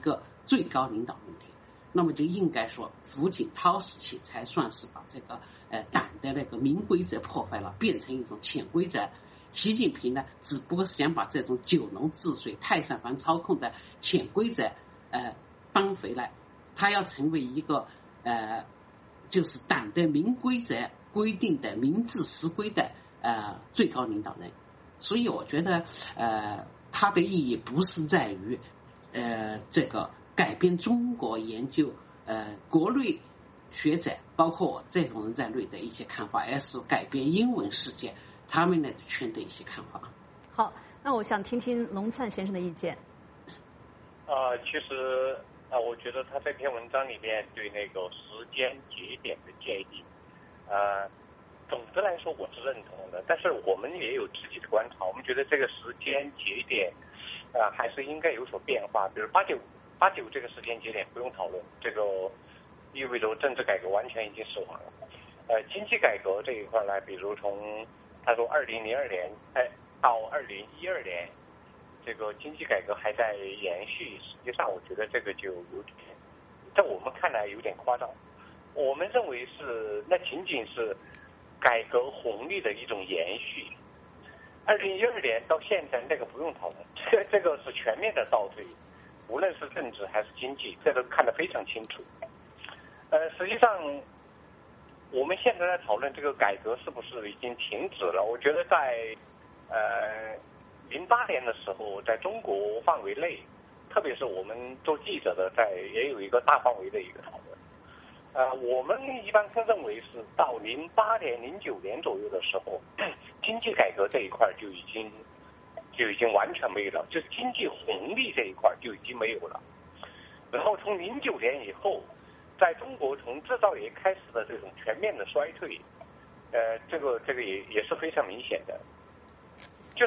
最高领导问题。那么就应该说，胡锦涛时期才算是把这个呃党的那个明规则破坏了，变成一种潜规则。习近平呢，只不过是想把这种九龙治水、太上皇操控的潜规则呃搬回来，他要成为一个呃就是党的明规则规定的明治实规的呃最高领导人。所以我觉得呃它的意义不是在于呃这个改变中国研究呃国内学者包括我这种人在内的一些看法，而是改变英文世界他们那个圈的一些看法。 好，那我想听听龙灿先生的意见。 呃，其实啊、呃，我觉得他这篇文章里面对那个时间节点的建议，呃，总的来说我是认同的，但是我们也有自己的观察，我们觉得这个时间节点啊、呃，还是应该有所变化。比如八九八九这个时间节点不用讨论，这个意味着政治改革完全已经死亡了。呃，经济改革这一块呢，比如从他说二零零二年哎到二零一二年。这个经济改革还在延续，实际上我觉得这个就有点，在我们看来有点夸张。我们认为是那仅仅是改革红利的一种延续。二零一二年到现在那个不用讨论，这个这个是全面的倒退，无论是政治还是经济，这都看得非常清楚。呃，实际上我们现在在讨论这个改革是不是已经停止了？我觉得在呃。零八年的时候，在中国范围内，特别是我们做记者的，在也有一个大范围的一个讨论。呃，我们一般认为是到零八年、零九年左右的时候，经济改革这一块就已经就已经完全没有了，就是经济红利这一块就已经没有了。然后从零九年以后，在中国从制造业开始的这种全面的衰退，呃，这个这个也也是非常明显的，就是。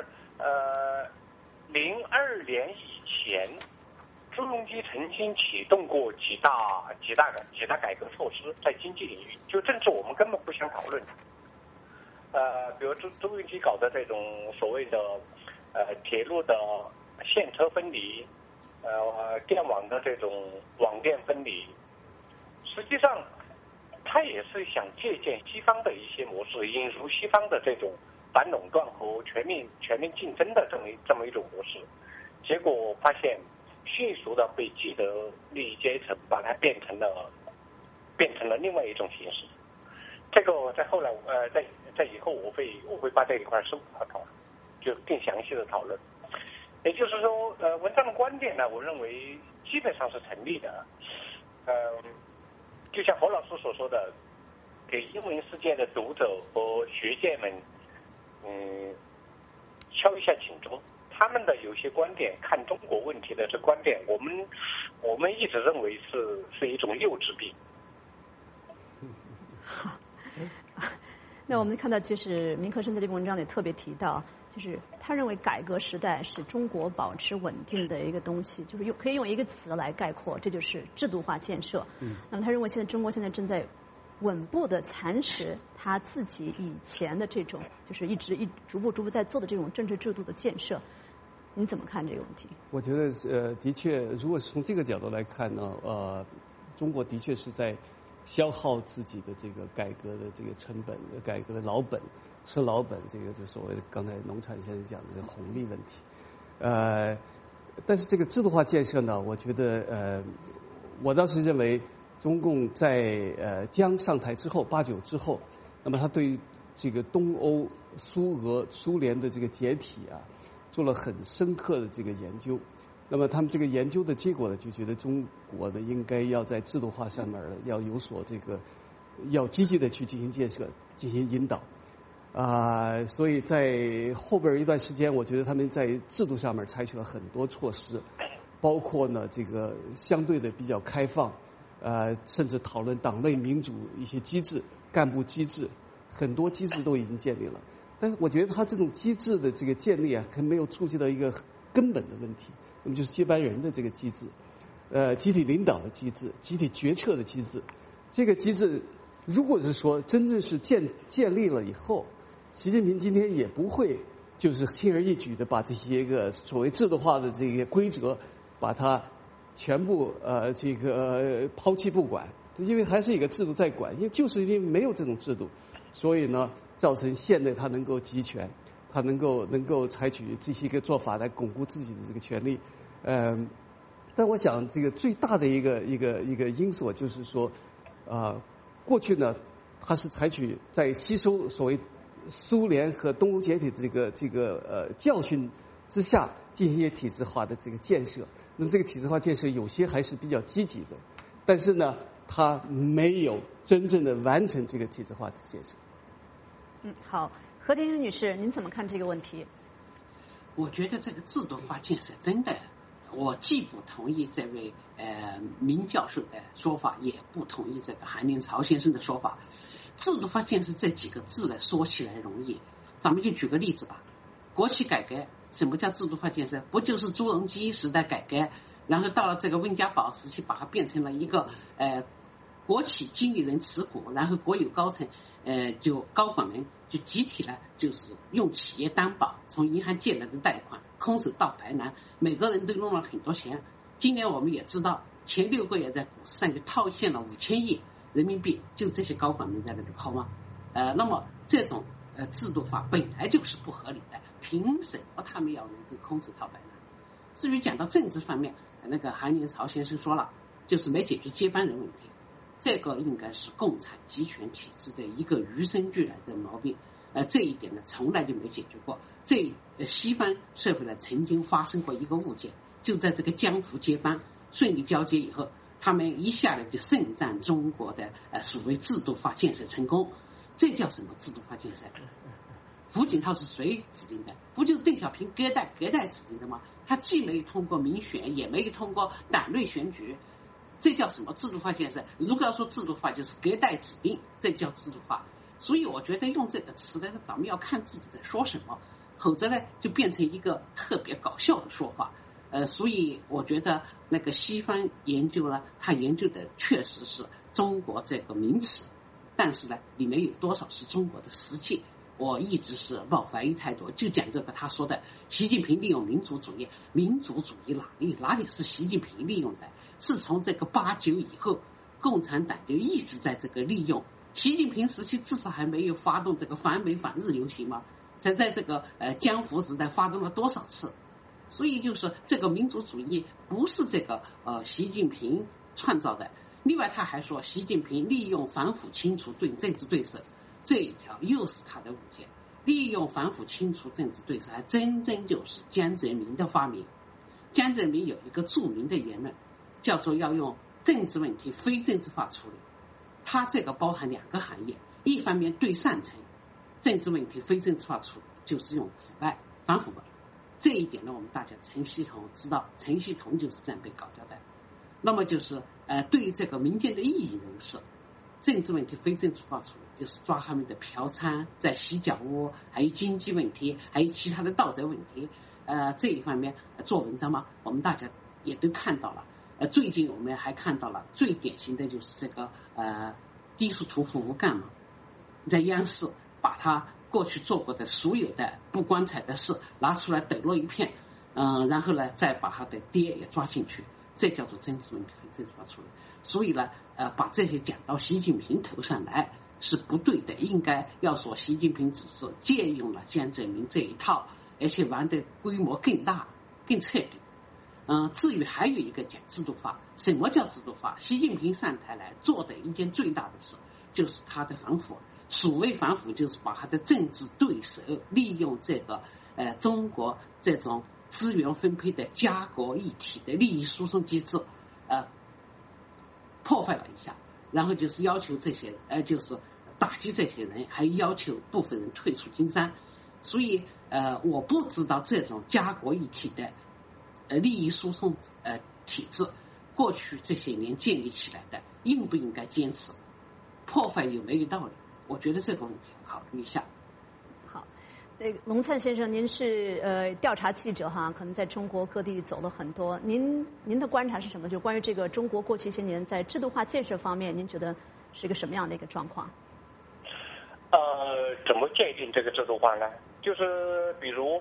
呃，零二年以前，朱镕基曾经启动过几大、几大、几大改革措施，在经济领域，就政治我们根本不想讨论。呃，比如朱朱镕基搞的这种所谓的呃铁路的线车分离，呃电网的这种网电分离，实际上他也是想借鉴西方的一些模式，引入西方的这种。反垄断和全面全面竞争的这么这么一种模式，结果发现迅速的被既得利益阶层把它变成了变成了另外一种形式。这个在后来呃在在以后我会我会把这一块深入讨论，就更详细的讨论。也就是说，呃，文章的观点呢，我认为基本上是成立的。嗯、呃，就像侯老师所说的，给英文世界的读者和学界们。嗯，敲一下警钟，他们的有些观点看中国问题的这观点，我们我们一直认为是是一种幼稚病。 好，那我们看到，就是明克生在这篇文章里特别提到，就是他认为改革时代是中国保持稳定的一个东西，就是用可以用一个词来概括，这就是制度化建设。嗯，那么他认为现在中国现在正在。稳步的蚕食他自己以前的这种，就是一直一逐步逐步在做的这种政治制度的建设，你怎么看这个问题？ 我觉得呃，的确，如果是从这个角度来看呢，呃，中国的确是在消耗自己的这个改革的这个成本、改革的老本、吃老本，这个就所谓的刚才农产先生讲的这个红利问题。呃，但是这个制度化建设呢，我觉得呃，我倒是认为。中共在呃江上台之后，八九之后，那么他对这个东欧、苏俄、苏联的这个解体啊，做了很深刻的这个研究。那么他们这个研究的结果呢，就觉得中国呢应该要在制度化上面呢要有所这个，要积极的去进行建设、进行引导。啊、呃，所以在后边一段时间，我觉得他们在制度上面采取了很多措施，包括呢这个相对的比较开放。呃，甚至讨论党内民主一些机制、干部机制，很多机制都已经建立了。但是我觉得他这种机制的这个建立啊，还没有触及到一个根本的问题，那么就是接班人的这个机制，呃，集体领导的机制、集体决策的机制。这个机制，如果是说真正是建建立了以后，习近平今天也不会就是轻而易举的把这些个所谓制度化的这些规则，把它全部呃这个、呃、抛弃不管，因为还是一个制度在管，因为就是因为没有这种制度，所以呢，造成现在他能够集权，他能够能够采取这些个做法来巩固自己的这个权利，嗯、呃，但我想这个最大的一个一个一个因素就是说，啊、呃，过去呢，他是采取在吸收所谓苏联和东欧解体这个这个呃教训之下进行一些体制化的这个建设。那么这个体制化建设有些还是比较积极的，但是呢，它没有真正的完成这个体制化的建设。 嗯，好，何天生女士，您怎么看这个问题？ 我觉得这个制度化建设真的，我既不同意这位呃明教授的说法，也不同意这个韩林朝先生的说法。制度化建设这几个字呢，说起来容易，咱们就举个例子吧。国企改革，什么叫制度化建设？不就是朱镕基时代改革，然后到了这个温家宝时期，把它变成了一个呃国企经理人持股，然后国有高层呃就高管们就集体呢，就是用企业担保，从银行借来的贷款，空手道白拿，每个人都用了很多钱。今年我们也知道，前六个月在股市上就套现了五千亿人民币，就这些高管们在那里抛吗？呃，那么这种呃制度化本来就是不合理的，凭什么他们要能够空手套白拿？至于讲到政治方面，那个韩林朝先生说了，就是没解决接班人问题，这个应该是共产集权体制的一个与生俱来的毛病。呃，这一点呢，从来就没解决过。这呃西方社会呢，曾经发生过一个误解，就在这个江湖接班顺利交接以后，他们一下来就盛赞中国的呃所谓制度化建设成功。这叫什么制度化建设？胡锦涛是谁指定的？不就是邓小平隔代隔代指定的吗？他既没有通过民选，也没有通过党内选举，这叫什么制度化建设？如果要说制度化，就是隔代指定，这叫制度化。所以我觉得用这个词呢，咱们要看自己在说什么，否则呢就变成一个特别搞笑的说法。呃，所以我觉得那个西方研究呢，他研究的确实是中国这个名词，但是呢，里面有多少是中国的实际？我一直是抱怀疑态度，就讲这个他说的，习近平利用民族主义，民族主义哪里哪里是习近平利用的？是从这个八九以后，共产党就一直在这个利用。习近平时期至少还没有发动这个反美反日游行吗？才在这个呃江湖时代发动了多少次？所以就是这个民族主义不是这个呃习近平创造的。另外他还说，习近平利用反腐清除对政治对手，这一条又是他的误解。利用反腐清除政治对手，还真正就是江泽民的发明。江泽民有一个著名的言论，叫做要用政治问题非政治化处理。他这个包含两个含义，一方面对上层政治问题非政治化处理，就是用腐败反腐败。这一点呢，我们大家陈锡同知道，陈锡同就是这样被搞掉的。那么就是呃，对于这个民间的异议人士，政治问题非政治化处理，就是抓他们的嫖娼、在洗脚屋，还有经济问题，还有其他的道德问题。呃，这一方面、呃、做文章嘛，我们大家也都看到了。呃，最近我们还看到了最典型的就是这个呃低俗屠夫吴干嘛，在央视把他过去做过的所有的不光彩的事拿出来抖落一片，嗯、呃，然后呢再把他的爹也抓进去，这叫做政治问题非政治化处理。所以呢，呃，把这些讲到习近平头上来是不对的，应该要说习近平只是借用了江泽民这一套，而且玩的规模更大、更彻底。嗯，至于还有一个讲制度化，什么叫制度化？习近平上台来做的一件最大的事，就是他的反腐。所谓反腐，就是把他的政治对手利用这个呃中国这种资源分配的家国一体的利益输送机制，呃破坏了一下，然后就是要求这些呃就是打击这些人，还要求部分人退出经商。所以呃我不知道这种家国一体的呃，利益输送呃体制，过去这些年建立起来的，应不应该坚持？破坏有没有道理？我觉得这个问题考虑一下。 好，那个龙灿先生，您是呃调查记者哈，可能在中国各地走了很多，您您的观察是什么？就关于这个中国过去些年在制度化建设方面，您觉得是一个什么样的一个状况？ 呃，怎么界定这个制度化呢？就是比如。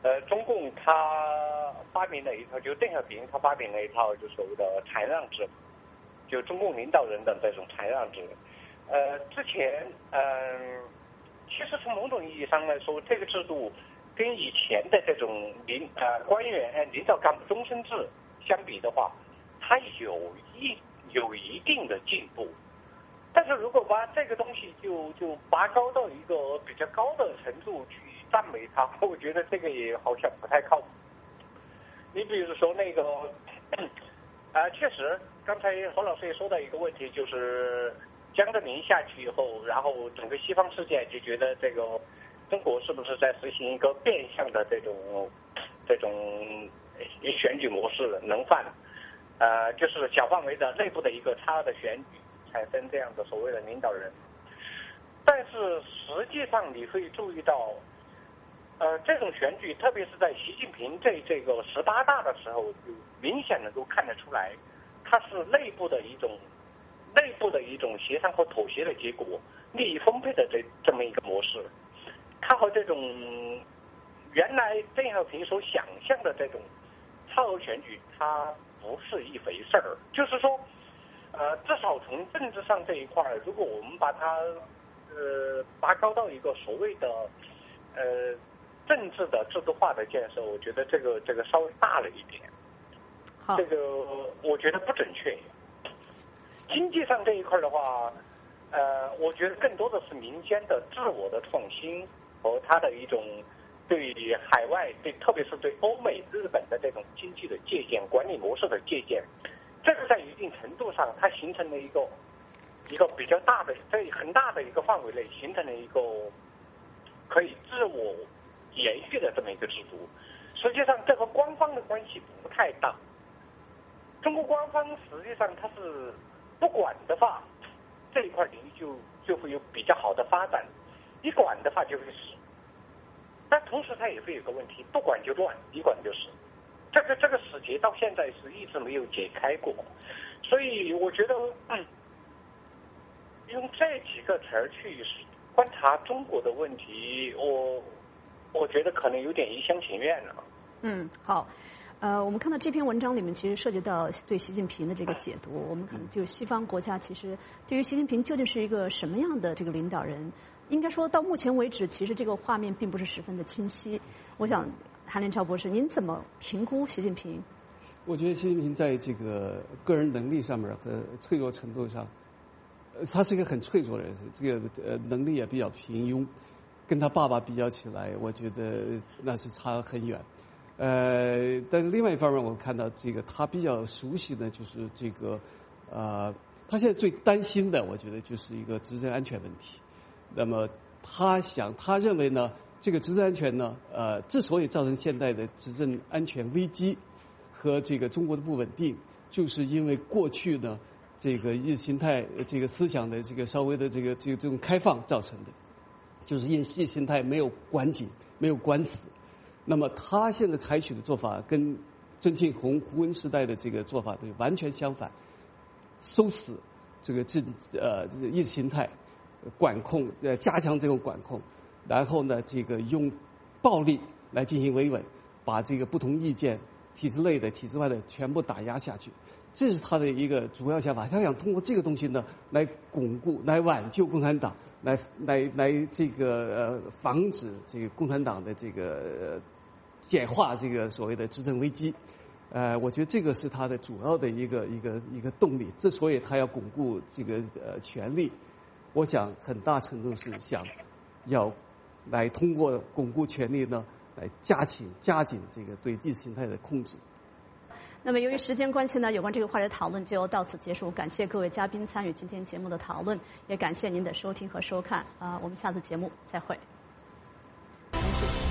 呃，中共他发明了一套，就邓小平他发明了一套，就所谓的禅让制，就中共领导人的这种禅让制。呃，之前嗯、呃，其实从某种意义上来说，这个制度跟以前的这种领呃官员领导干部终身制相比的话，它有一有一定的进步。但是如果把这个东西就就拔高到一个比较高的程度去赞美它，我觉得这个也好像不太靠谱。你比如说那个，啊、呃，确实，刚才何老师也说到一个问题，就是江泽民下去以后，然后整个西方世界就觉得这个中国是不是在实行一个变相的这种这种选举模式，能犯，呃，就是小范围的内部的一个差的选举。产生这样的所谓的领导人，但是实际上你会注意到，呃，这种选举，特别是在习近平这这个十八大的时候，就明显能够看得出来，它是内部的一种内部的一种协商和妥协的结果，利益分配的这这么一个模式，它和这种原来邓小平所想象的这种超额选举，它不是一回事儿，就是说。呃，至少从政治上这一块，如果我们把它呃拔高到一个所谓的呃政治的制度化的建设，我觉得这个这个稍微大了一点。 好， 这个我觉得不准确。经济上这一块的话，呃，我觉得更多的是民间的自我的创新和它的一种对海外对特别是对欧美、日本的这种经济的借鉴、管理模式的借鉴。这个在一定程度上，它形成了一个一个比较大的，在很大的一个范围内形成了一个可以自我延续的这么一个制度。实际上，这和官方的关系不太大。中国官方实际上它是不管的话，这一块领域就就会有比较好的发展；一管的话就会死。但同时，它也会有个问题：不管就乱，一管就死。这个这个死结到现在是一直没有解开过，所以我觉得，嗯，用这几个词儿去观察中国的问题，我我觉得可能有点一厢情愿了。 嗯，好。呃，我们看到这篇文章里面其实涉及到对习近平的这个解读，我们可能就西方国家其实对于习近平究竟是一个什么样的这个领导人，应该说到目前为止，其实这个画面并不是十分的清晰。我想。韩连超博士，您怎么评估习近平？ 我觉得习近平在这个个人能力上面和脆弱程度上，呃，他是一个很脆弱的人，这个呃能力也比较平庸，跟他爸爸比较起来，我觉得那是差很远。呃，但另外一方面，我看到这个他比较熟悉的就是这个呃，他现在最担心的，我觉得就是一个执政安全问题。那么他想，他认为呢？这个执政安全呢，呃，之所以造成现在的执政安全危机和这个中国的不稳定，就是因为过去呢，这个意识形态这个思想的这个稍微的这个这个这种开放造成的，就是因意识形态没有管紧，没有管死。那么他现在采取的做法跟曾庆红、胡温时代的这个做法对完全相反，收死这个政呃意识形态，管控呃加强这种管控。然后呢，这个用暴力来进行维稳，把这个不同意见、体制内的、体制外的全部打压下去，这是他的一个主要想法。他想通过这个东西呢，来巩固、来挽救共产党，来来来这个呃防止这个共产党的这个、呃、简化这个所谓的执政危机。呃，我觉得这个是他的主要的一个一个一个动力。之所以他要巩固这个呃权力，我想很大程度是想要。来通过巩固权力呢，来加紧加紧这个对意识形态的控制。 那么由于时间关系呢，有关这个话题的讨论就到此结束。感谢各位嘉宾参与今天节目的讨论，也感谢您的收听和收看。啊、呃，我们下次节目再会。谢谢。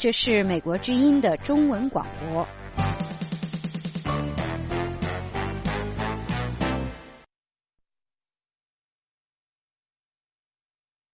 这是美国之音的中文广播。